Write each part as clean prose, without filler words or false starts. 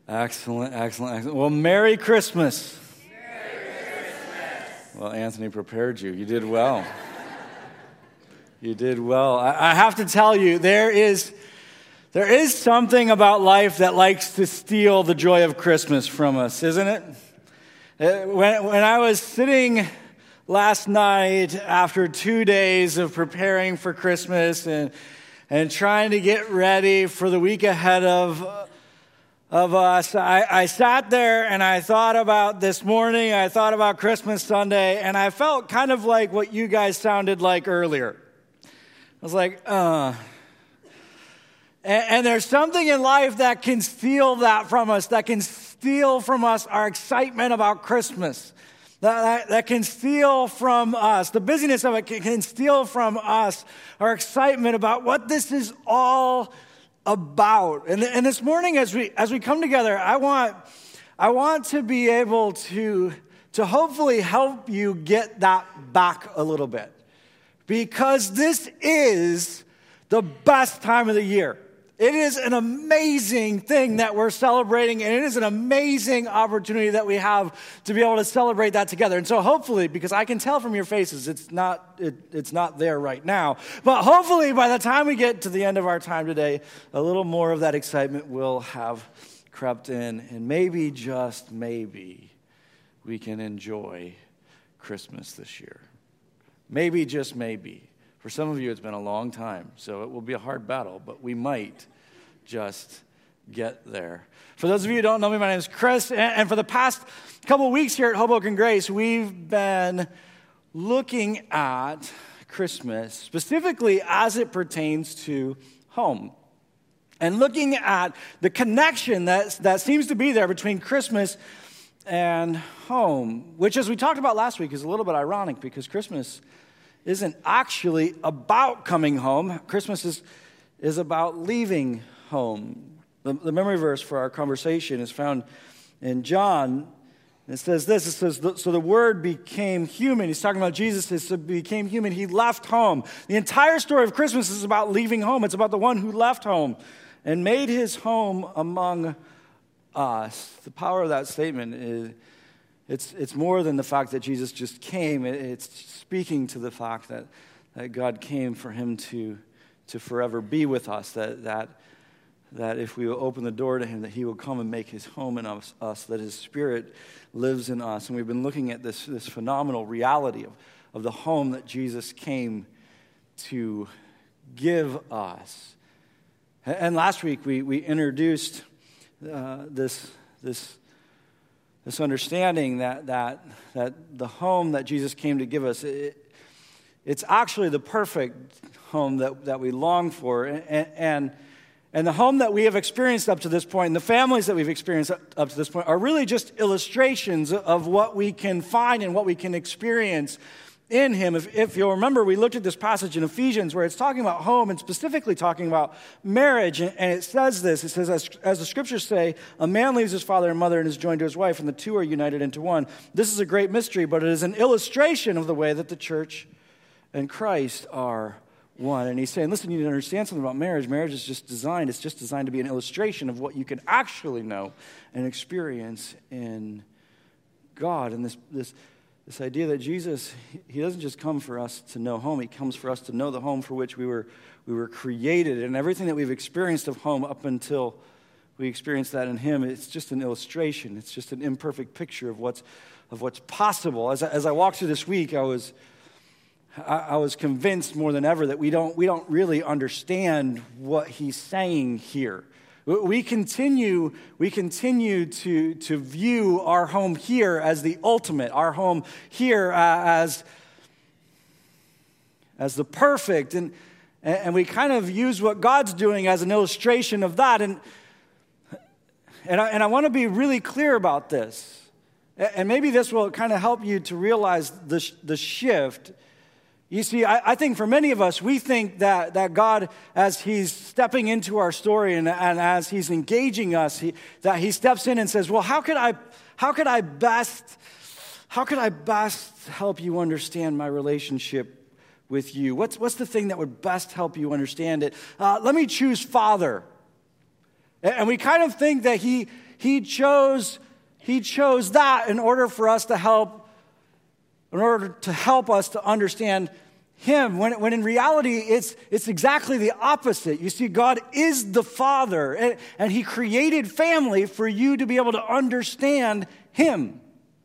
Excellent, excellent, excellent. Well, Merry Christmas. Merry Christmas. Well, Anthony prepared you. You did well. You did well. I have to tell you, there is something about life that likes to steal the joy of Christmas from us, isn't it? When I was sitting last night after 2 days of preparing for Christmas and trying to get ready for the week ahead of us, I sat there and I thought about this morning, I thought about Christmas Sunday, and I felt kind of like what you guys sounded like earlier. I was like, And there's something in life that can steal that from us, that can steal from us our excitement about Christmas, that can steal from us, the busyness of it can steal from us our excitement about what this is all about. And this morning as we come together, I want to be able to hopefully help you get that back a little bit. Because this is the best time of the year. It is an amazing thing that we're celebrating, and it is an amazing opportunity that we have to be able to celebrate that together. And so hopefully, because I can tell from your faces, it's not there right now, but hopefully by the time we get to the end of our time today, a little more of that excitement will have crept in, and maybe, just maybe, we can enjoy Christmas this year. Maybe, just maybe. For some of you, it's been a long time, so it will be a hard battle, but we might just get there. For those of you who don't know me, my name is Chris, and for the past couple of weeks here at Hoboken Grace, we've been looking at Christmas, specifically as it pertains to home, and looking at the connection that seems to be there between Christmas and home, which, as we talked about last week, is a little bit ironic because Christmas isn't actually about coming home. Christmas is about leaving home. The memory verse for our conversation is found in John. It says this, so the Word became human. He's talking about Jesus. He became human. He left home. The entire story of Christmas is about leaving home. It's about the one who left home and made his home among us. The power of that statement is, it's more than the fact that Jesus just came. It's speaking to the fact that God came for him to forever be with us, that if we will open the door to him, that he will come and make his home in us, that his Spirit lives in us. And we've been looking at this phenomenal reality of the home that Jesus came to give us. And last week we introduced this understanding that the home that Jesus came to give us, it's actually the perfect home that we long for. And the home that we have experienced up to this point, and the families that we've experienced up to this point, are really just illustrations of what we can find and what we can experience in him. If you'll remember, we looked at this passage in Ephesians where it's talking about home and specifically talking about marriage. And it says this, it says, as the scriptures say, a man leaves his father and mother and is joined to his wife, and the two are united into one. This is a great mystery, but it is an illustration of the way that the church and Christ are one. And he's saying, listen, you need to understand something about marriage. Marriage is just designed to be an illustration of what you can actually know and experience in God. And this idea that Jesus, he doesn't just come for us to know home. He comes for us to know the home for which we were created. And everything that we've experienced of home up until we experienced that in him, it's just an illustration. It's just an imperfect picture of what's possible. As I walked through this week, I was convinced more than ever that we don't really understand what he's saying here. We continue to view our home here as the ultimate, our home here as the perfect, and we kind of use what God's doing as an illustration of that. And I want to be really clear about this, and maybe this will kind of help you to realize the shift. You see, I think for many of us, we think that God, as he's stepping into our story and as he's engaging us, that he steps in and says, well, how could I best help you understand my relationship with you? What's the thing that would best help you understand it? Let me choose Father. And we kind of think that he he chose that in order to help us to understand him, when in reality it's exactly the opposite. You see, God is the Father, and he created family for you to be able to understand him.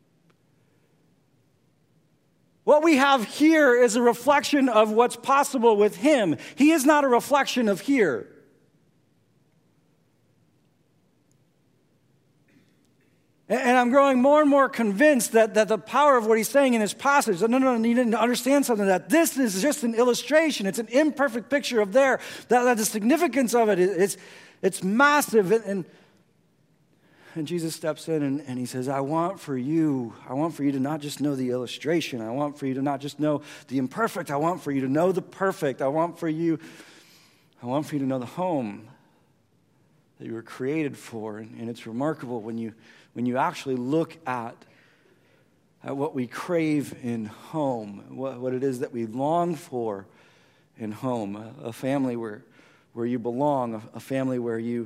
What we have here is a reflection of what's possible with him. He is not a reflection of here. And I'm growing more and more convinced that the power of what he's saying in this passage, that no, you need to understand something, that this is just an illustration. It's an imperfect picture of that the significance of it, it's massive. And Jesus steps in and he says, I want for you to not just know the illustration. I want for you to not just know the imperfect. I want for you to know the perfect. I want for you to know the home that you were created for. And it's remarkable when you actually look at what we crave in home, what it is that we long for in home, a family where you belong, a family where you're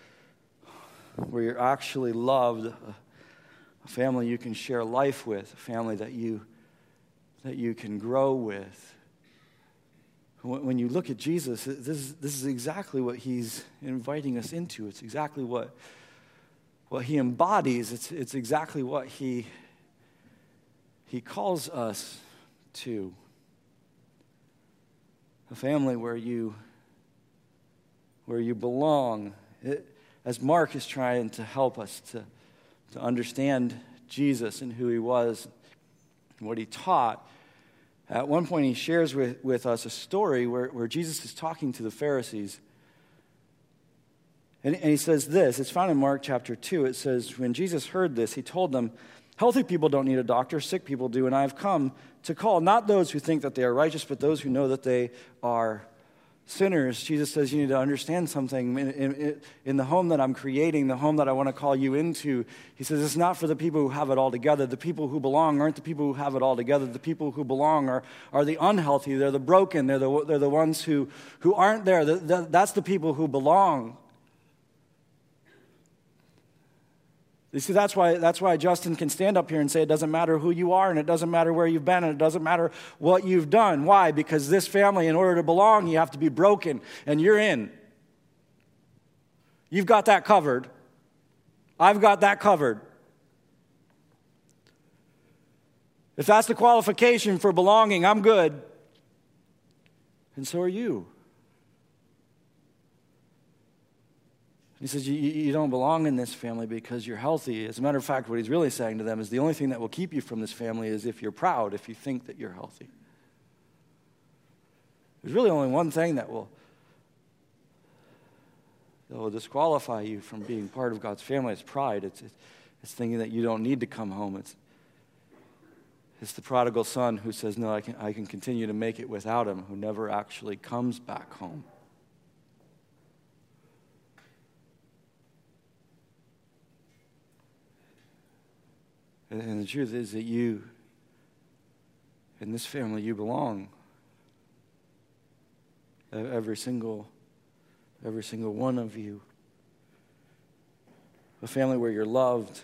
actually loved, a family you can share life with, a family that you can grow with. When you look at Jesus, this is exactly what he's inviting us into. It's exactly what he embodies. It's exactly what he calls us to. A family where you belong. As Mark is trying to help us to understand Jesus and who he was and what he taught, at one point he shares with us a story where Jesus is talking to the Pharisees. And he says this, it's found in Mark chapter 2. It says, when Jesus heard this, he told them, healthy people don't need a doctor, sick people do, and I have come to call not those who think that they are righteous, but those who know that they are sinners. Jesus says you need to understand something. In the home that I'm creating, the home that I want to call you into, he says it's not for the people who have it all together. The people who belong aren't the people who have it all together. The people who belong are the unhealthy. They're the broken. They're the ones who aren't there. That's the people who belong. You see, that's why Justin can stand up here and say it doesn't matter who you are, and it doesn't matter where you've been, and it doesn't matter what you've done. Why? Because this family, in order to belong, you have to be broken, and you're in. You've got that covered. I've got that covered. If that's the qualification for belonging, I'm good. And so are you. He says, you don't belong in this family because you're healthy. As a matter of fact, what he's really saying to them is the only thing that will keep you from this family is if you're proud, if you think that you're healthy. There's really only one thing that will disqualify you from being part of God's family. It's pride. It's thinking that you don't need to come home. It's the prodigal son who says, no, I can continue to make it without him, who never actually comes back home. And the truth is that you, in this family, you belong. Every single one of you. A family where you're loved.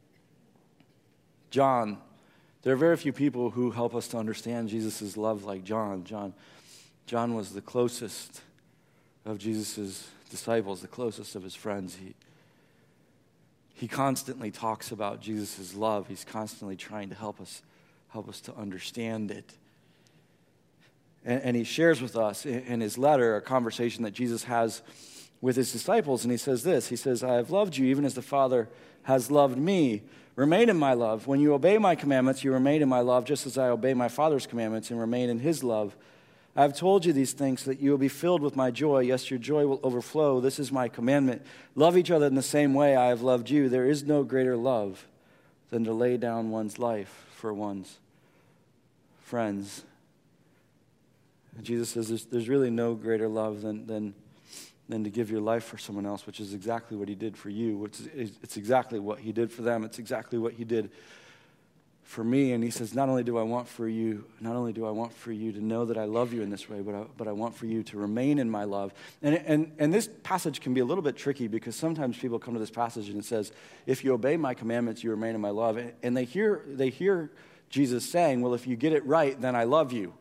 John. There are very few people who help us to understand Jesus' love like John. John was the closest of Jesus' disciples, the closest of his friends. He constantly talks about Jesus' love. He's constantly trying to help us to understand it. And he shares with us in his letter a conversation that Jesus has with his disciples. And he says this. He says, I have loved you even as the Father has loved me. Remain in my love. When you obey my commandments, you remain in my love, just as I obey my Father's commandments and remain in his love. I have told you these things so that you will be filled with my joy. Yes, your joy will overflow. This is my commandment. Love each other in the same way I have loved you. There is no greater love than to lay down one's life for one's friends. And Jesus says there's really no greater love than to give your life for someone else, which is exactly what he did for you. It's exactly what he did for them. It's exactly what he did for me, and he says, not only do I want for you to know that I love you in this way, but I want for you to remain in my love. And this passage can be a little bit tricky because sometimes people come to this passage and it says, if you obey my commandments, you remain in my love. And they hear Jesus saying, well, if you get it right, then I love you.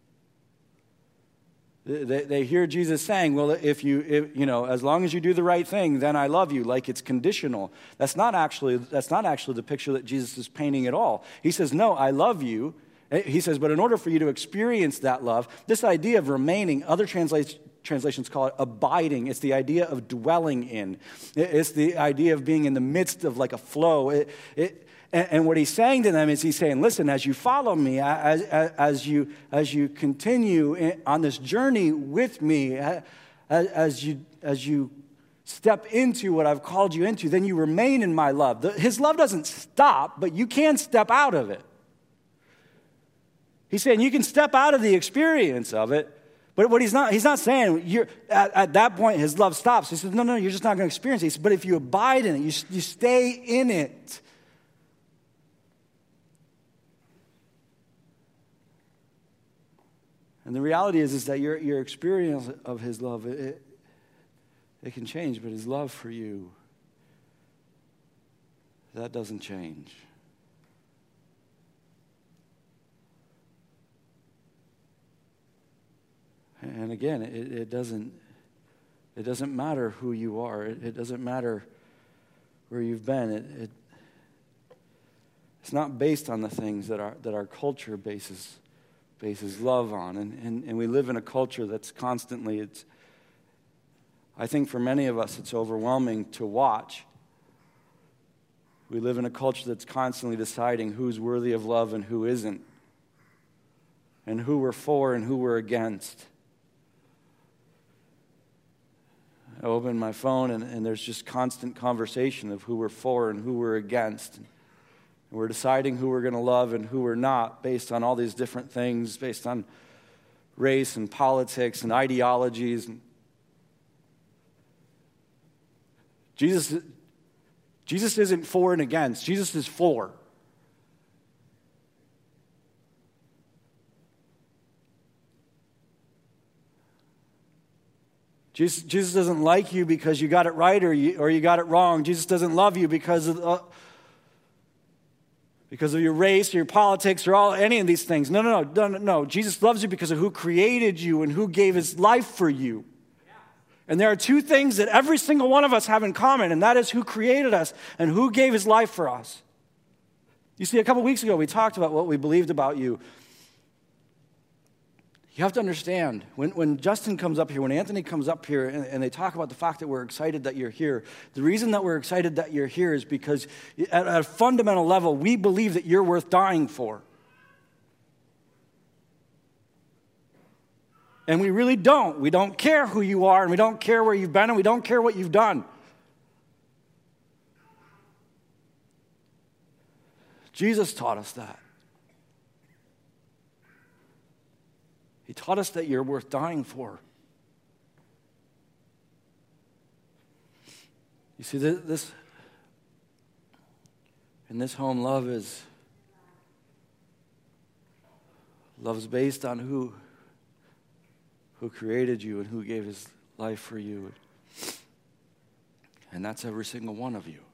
They hear Jesus saying, well, if as long as you do the right thing, then I love you, like it's conditional. That's not actually the picture that Jesus is painting at all. He says, no, I love you. He says, but in order for you to experience that love, this idea of remaining, other translations call it abiding. It's the idea of dwelling in. It's the idea of being in the midst of like a flow. And what he's saying to them is he's saying, listen, as you follow me, as you continue on this journey with me, as you step into what I've called you into, then you remain in my love. His love doesn't stop, but you can step out of it. He's saying you can step out of the experience of it, but what he's not saying, at that point his love stops. He says, no, you're just not going to experience it. He says, but if you abide in it, you stay in it. And the reality is that your experience of his love, it can change, but his love for you, that doesn't change. And again, it doesn't matter who you are. It doesn't matter where you've been. It's not based on the things that our culture bases love on. And we live in a culture that's constantly, I think for many of us, it's overwhelming to watch. We live in a culture that's constantly deciding who's worthy of love and who isn't, and who we're for and who we're against. I open my phone and there's just constant conversation of who we're for and who we're against. And we're deciding who we're going to love and who we're not based on all these different things, based on race and politics and ideologies. Jesus isn't for and against. Jesus is for. Jesus doesn't like you because you got it right or you got it wrong. Jesus doesn't love you because of your race or your politics or any of these things. No. Jesus loves you because of who created you and who gave his life for you. And there are two things that every single one of us have in common, and that is who created us and who gave his life for us. You see, a couple weeks ago we talked about what we believed about you. You have to understand, when Justin comes up here, when Anthony comes up here, and they talk about the fact that we're excited that you're here, the reason that we're excited that you're here is because at a fundamental level, we believe that you're worth dying for. And we really don't. We don't care who you are, and we don't care where you've been, and we don't care what you've done. Jesus taught us that. He taught us that you're worth dying for. You see, this in this home, love is based on who created you and who gave his life for you. And that's every single one of you.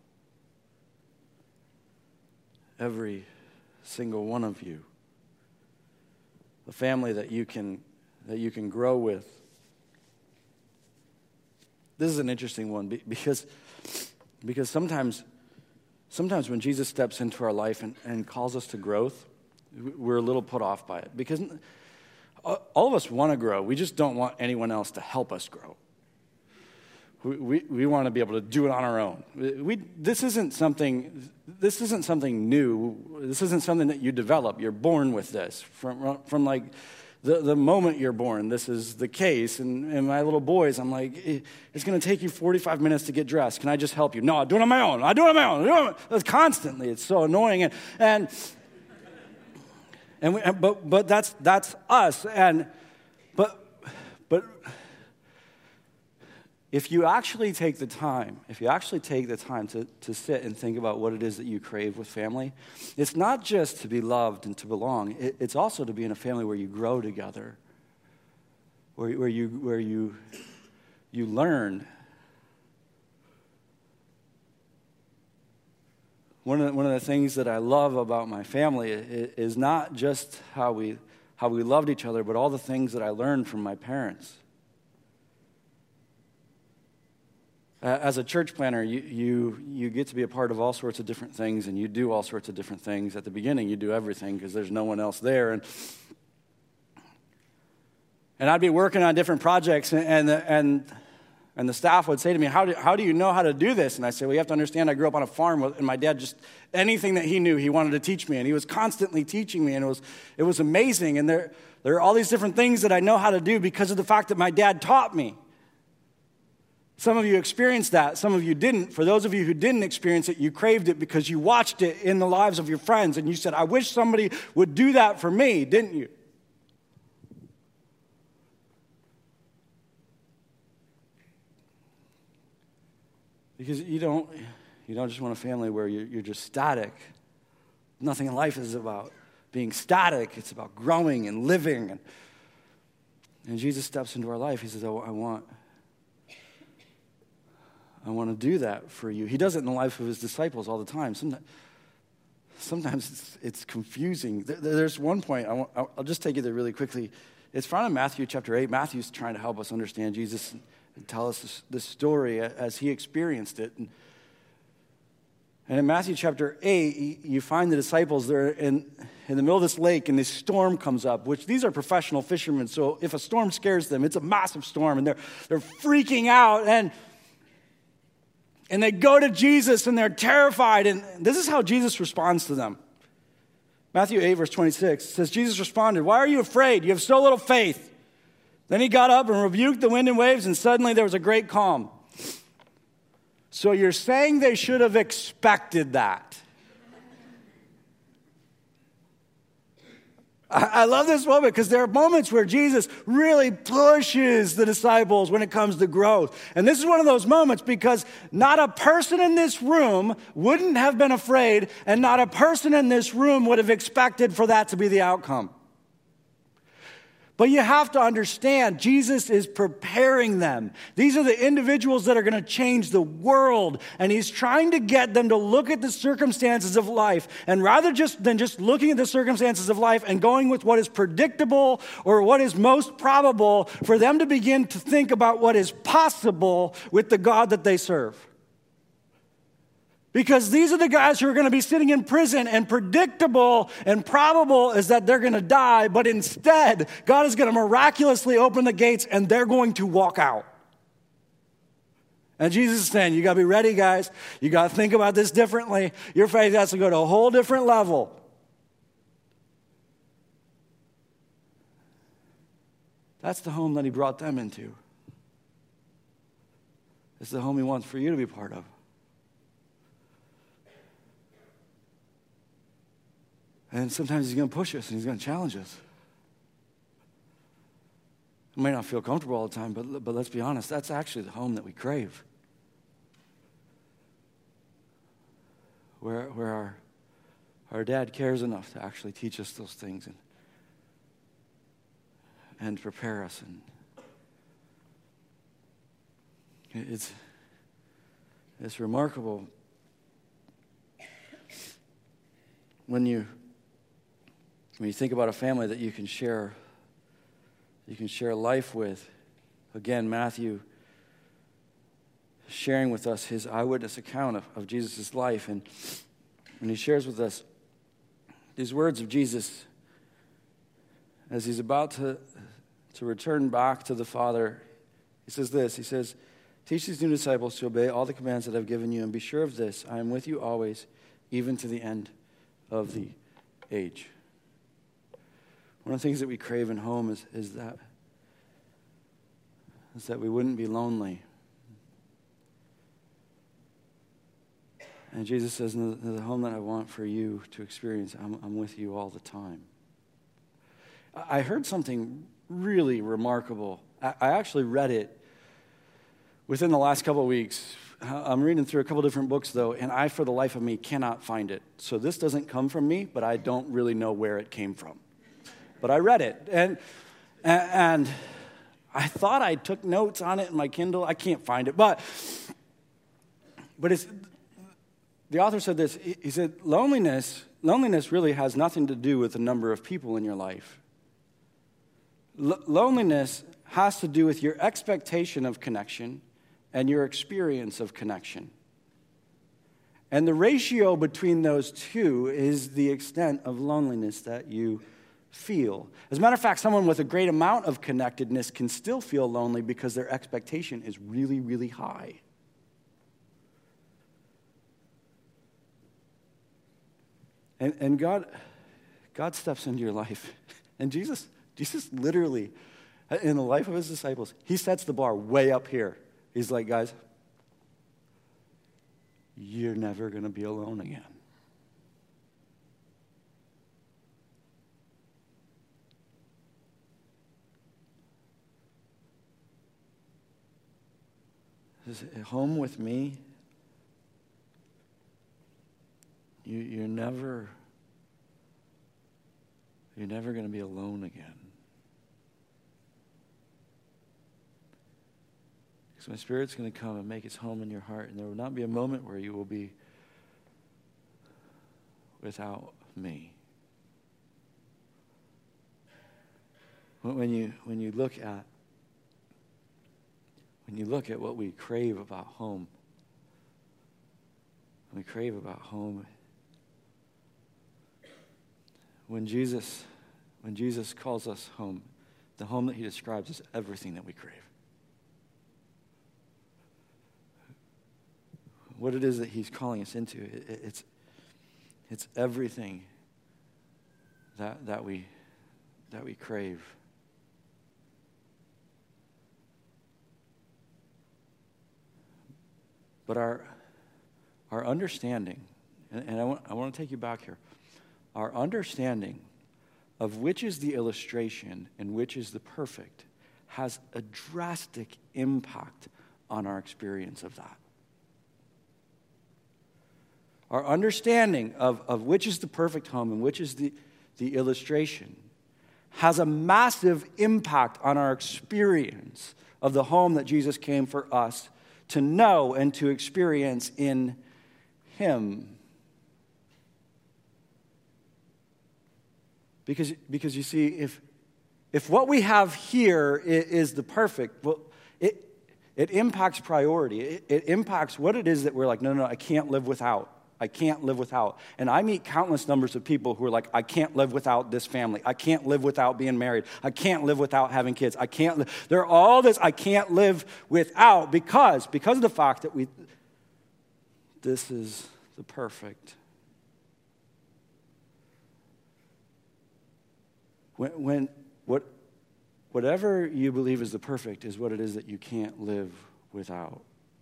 Every single one of you. The family that you can grow with. This is an interesting one because sometimes when Jesus steps into our life and calls us to growth, we're a little put off by it. Because all of us want to grow. We just don't want anyone else to help us grow. We want to be able to do it on our own. This isn't something new. This isn't something that you develop. You're born with this. From like the moment you're born, this is the case. And my little boys, I'm like, it's going to take you 45 minutes to get dressed. Can I just help you? No, I do it on my own. It's constantly. It's so annoying. But that's us. But if you actually take the time to sit and think about what it is that you crave with family, it's not just to be loved and to belong. It's also to be in a family where you grow together, where you learn. One of the things that I love about my family is not just how we loved each other, but all the things that I learned from my parents. As a church planner, you get to be a part of all sorts of different things, and you do all sorts of different things. At the beginning, you do everything because there's no one else there. And I'd be working on different projects, and the staff would say to me, how do you know how to do this? And I say, well, you have to understand I grew up on a farm, and my dad just, anything that he knew, he wanted to teach me. And he was constantly teaching me, and it was amazing. And there are all these different things that I know how to do because of the fact that my dad taught me. Some of you experienced that. Some of you didn't. For those of you who didn't experience it, you craved it because you watched it in the lives of your friends, and you said, I wish somebody would do that for me, didn't you? Because you don't just want a family where you're just static. Nothing in life is about being static. It's about growing and living. And Jesus steps into our life. He says, I want to do that for you. He does it in the life of his disciples all the time. Sometimes it's confusing. There's one point, I'll just take you there really quickly. It's found in Matthew chapter 8. Matthew's trying to help us understand Jesus and tell us this story as he experienced it. And in Matthew chapter 8, you find the disciples, they're in the middle of this lake, and this storm comes up, which these are professional fishermen, so if a storm scares them, it's a massive storm, and they're freaking out, and they go to Jesus, and they're terrified, and this is how Jesus responds to them. Matthew 8, verse 26 says, Jesus responded, why are you afraid? You have so little faith. Then he got up and rebuked the wind and waves, and suddenly there was a great calm. So you're saying they should have expected that. I love this moment because there are moments where Jesus really pushes the disciples when it comes to growth. And this is one of those moments because not a person in this room wouldn't have been afraid, and not a person in this room would have expected for that to be the outcome. But you have to understand, Jesus is preparing them. These are the individuals that are going to change the world. And he's trying to get them to look at the circumstances of life. And rather than just looking at the circumstances of life and going with what is predictable or what is most probable, for them to begin to think about what is possible with the God that they serve. Because these are the guys who are going to be sitting in prison, and predictable and probable is that they're going to die, but instead, God is going to miraculously open the gates and they're going to walk out. And Jesus is saying, you got to be ready, guys. You got to think about this differently. Your faith has to go to a whole different level. That's the home that he brought them into. It's the home he wants for you to be part of. And sometimes he's going to push us and he's going to challenge us. It may not feel comfortable all the time, but let's be honest, that's actually the home that we crave. Where our dad cares enough to actually teach us those things and prepare us. And it's remarkable when you think about a family that you can share life with. Again, Matthew sharing with us his eyewitness account of Jesus' life. And when he shares with us these words of Jesus as he's about to return back to the Father, he says this, he says, teach these new disciples to obey all the commands that I've given you, and be sure of this, I am with you always, even to the end of the age. One of the things that we crave in home is that we wouldn't be lonely. And Jesus says, in the home that I want for you to experience, I'm with you all the time. I heard something really remarkable. I actually read it Within the last couple of weeks, I'm reading through a couple different books, though, and I, for the life of me, cannot find it. So this doesn't come from me, but I don't really know where it came from. But I read it, and I thought I took notes on it in my Kindle. I can't find it, but it's, the author said this. He said, loneliness really has nothing to do with the number of people in your life. Loneliness has to do with your expectation of connection and your experience of connection. And the ratio between those two is the extent of loneliness that you feel. As a matter of fact, someone with a great amount of connectedness can still feel lonely because their expectation is really, really high. And God steps into your life. And Jesus literally, in the life of his disciples, he sets the bar way up here. He's like, guys, you're never going to be alone again. Home with me, you're never going to be alone again. Because my Spirit's going to come and make its home in your heart, and there will not be a moment where you will be without me. When you look at what we crave about home, when Jesus calls us home, the home that he describes is everything that we crave. What it is that he's calling us into, it's everything that we crave. But our understanding, and I want to take you back here, our understanding of which is the illustration and which is the perfect has a drastic impact on our experience of that. Our understanding of which is the perfect home and which is the illustration has a massive impact on our experience of the home that Jesus came for us to know and to experience in him. Because you see, if what we have here is the perfect, well, it impacts priority. It impacts what it is that we're like, no, I can't live without. I can't live without. And I meet countless numbers of people who are like, I can't live without this family. I can't live without being married. I can't live without having kids. I can't live. They're all this I can't live without because of the fact that this is the perfect. Whatever you believe is the perfect is what it is that you can't live without.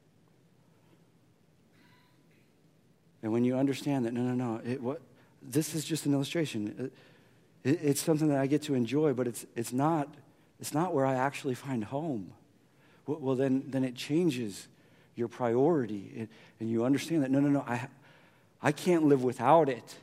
And when you understand that, no, this is just an illustration. It's something that I get to enjoy, but it's not where I actually find home. Well, then it changes your priority, and you understand that no, I can't live without it.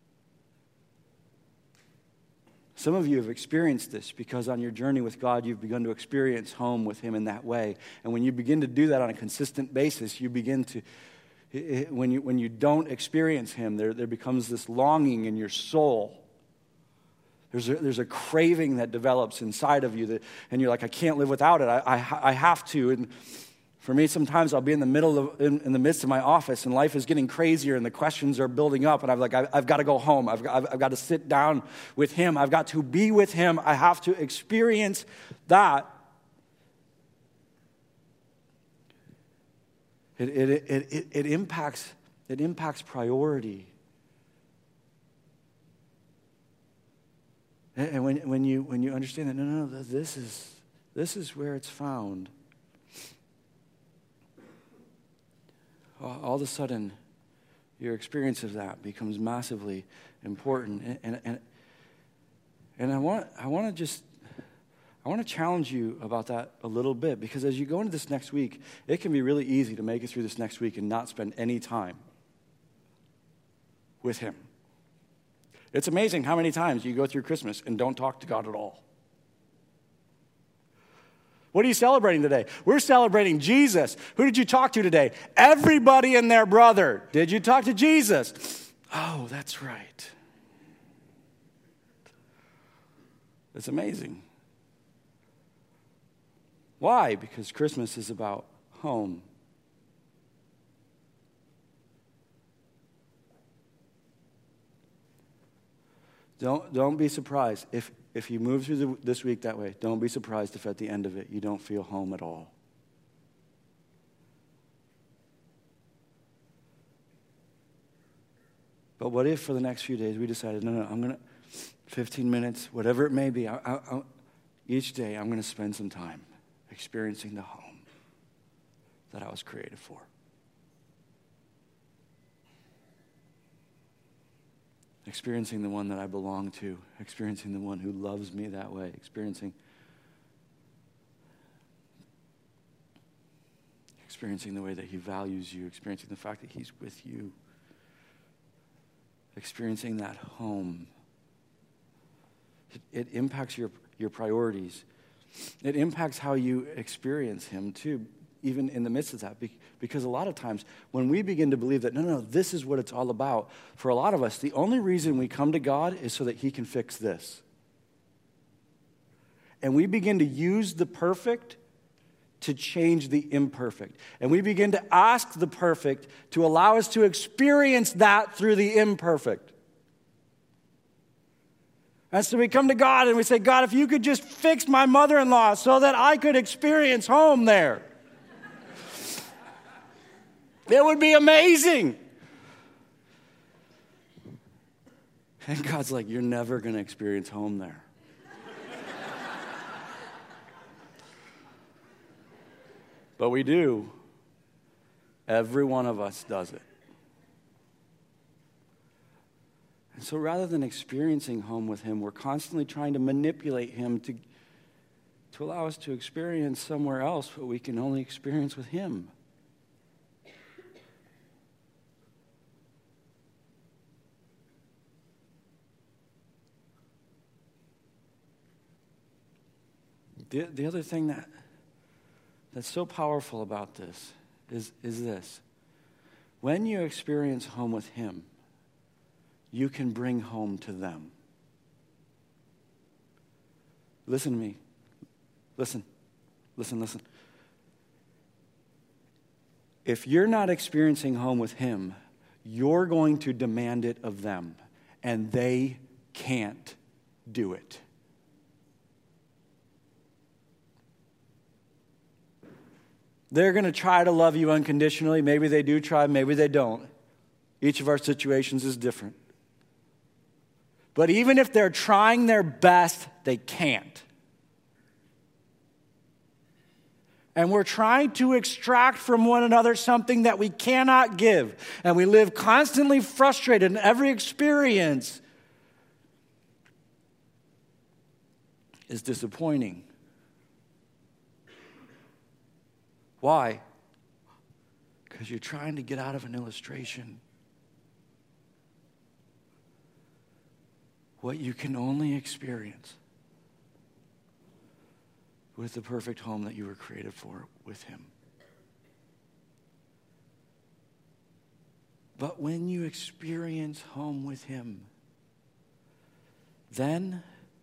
Some of you have experienced this because on your journey with God, you've begun to experience home with him in that way. And when you begin to do that on a consistent basis, you begin to, when you don't experience him, there becomes this longing in your soul. There's a craving that develops inside of you, and you're like, I can't live without it. I have to. And for me, sometimes I'll be in the midst of my office, and life is getting crazier, and the questions are building up, and I'm like, I've got to go home. I've got to sit down with him. I've got to be with him. I have to experience that. It impacts priority. And when you understand that, no, this is where it's found. All of a sudden, your experience of that becomes massively important. And I want I want to challenge you about that a little bit, because as you go into this next week, it can be really easy to make it through this next week and not spend any time with him. It's amazing how many times you go through Christmas and don't talk to God at all. What are you celebrating today? We're celebrating Jesus. Who did you talk to today? Everybody and their brother. Did you talk to Jesus? Oh, that's right. It's amazing. Why? Because Christmas is about home. Don't be surprised if you move through this week that way. Don't be surprised if at the end of it you don't feel home at all. But what if for the next few days we decided, no, I'm going to, 15 minutes, whatever it may be, each day I'm going to spend some time experiencing the home that I was created for. Experiencing the one that I belong to, experiencing the one who loves me that way, experiencing the way that he values you, experiencing the fact that he's with you, experiencing that home. It impacts your priorities. It impacts how you experience him too, even in the midst of that. Because a lot of times when we begin to believe that, no, this is what it's all about, for a lot of us, the only reason we come to God is so that he can fix this. And we begin to use the perfect to change the imperfect. And we begin to ask the perfect to allow us to experience that through the imperfect. And so we come to God and we say, God, if you could just fix my mother-in-law so that I could experience home there. It would be amazing. And God's like, you're never going to experience home there. But we do. Every one of us does it. And so rather than experiencing home with him, we're constantly trying to manipulate him to allow us to experience somewhere else what we can only experience with him. The other thing that's so powerful about this is this. When you experience home with him, you can bring home to them. Listen to me. Listen. If you're not experiencing home with him, you're going to demand it of them, and they can't do it. They're going to try to love you unconditionally. Maybe they do try, maybe they don't. Each of our situations is different. But even if they're trying their best, they can't. And we're trying to extract from one another something that we cannot give. And we live constantly frustrated in every experience is disappointing. Why? Because you're trying to get out of an illustration what you can only experience with the perfect home that you were created for with him. But when you experience home with him, then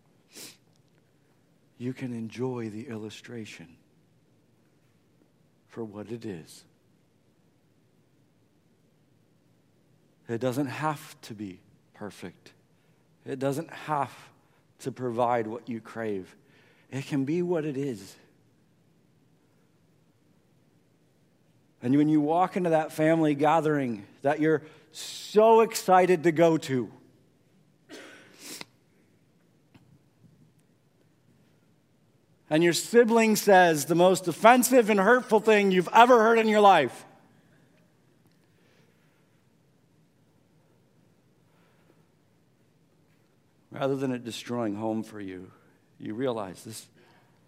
you can enjoy the illustration for what it is. It doesn't have to be perfect. It doesn't have to provide what you crave. It can be what it is. And when you walk into that family gathering that you're so excited to go to, and your sibling says the most offensive and hurtful thing you've ever heard in your life, rather than it destroying home for you, you realize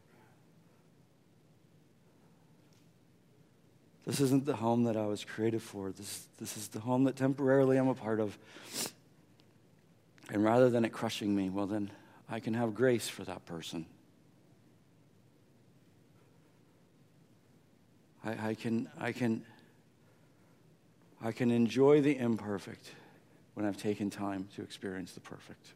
This isn't the home that I was created for. This is the home that temporarily I'm a part of. And rather than it crushing me, well, then I can have grace for that person. I can enjoy the imperfect when I've taken time to experience the perfect.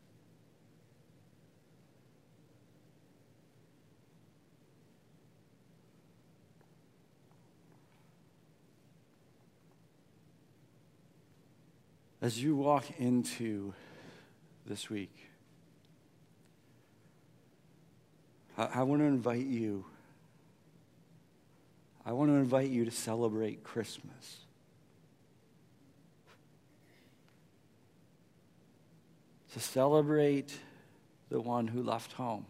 As you walk into this week, I want to invite you. I want to invite you to celebrate Christmas. To celebrate the one who left home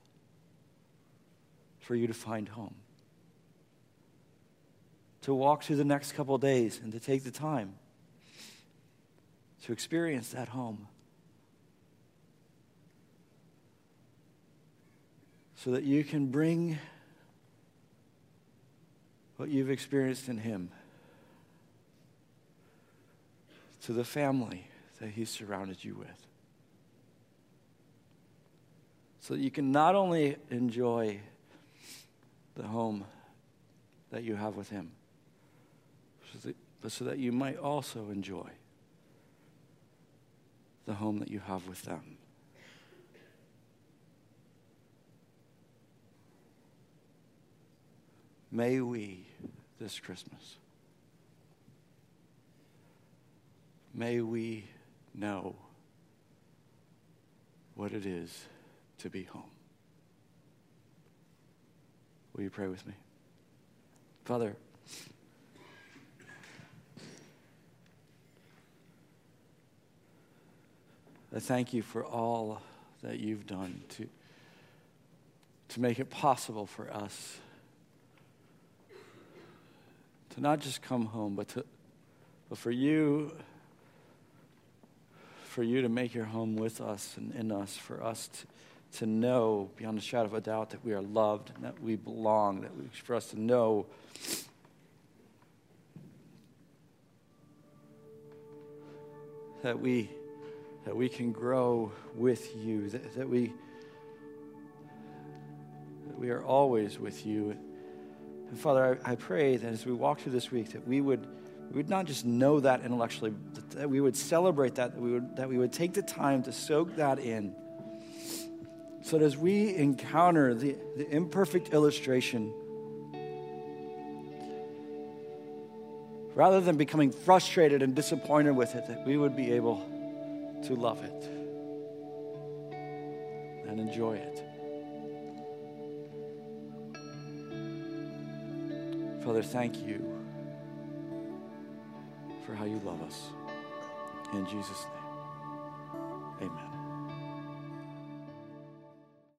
for you to find home. To walk through the next couple of days and to take the time to experience that home. So that you can bring what you've experienced in him to the family that he's surrounded you with. So that you can not only enjoy the home that you have with him, but so that you might also enjoy the home that you have with them. May we, this Christmas, may we know what it is to be home. Will you pray with me? Father, I thank you for all that you've done to make it possible for us to not just come home, but for you to make your home with us and in us, for us to know beyond a shadow of a doubt that we are loved and that we belong, for us to know that we can grow with you, that we are always with you. And Father, I pray that as we walk through this week, that we would not just know that intellectually, that we would celebrate that we would take the time to soak that in, so that as we encounter the imperfect illustration, rather than becoming frustrated and disappointed with it, that we would be able to love it and enjoy it. Father, thank you for how you love us. In Jesus' name, amen.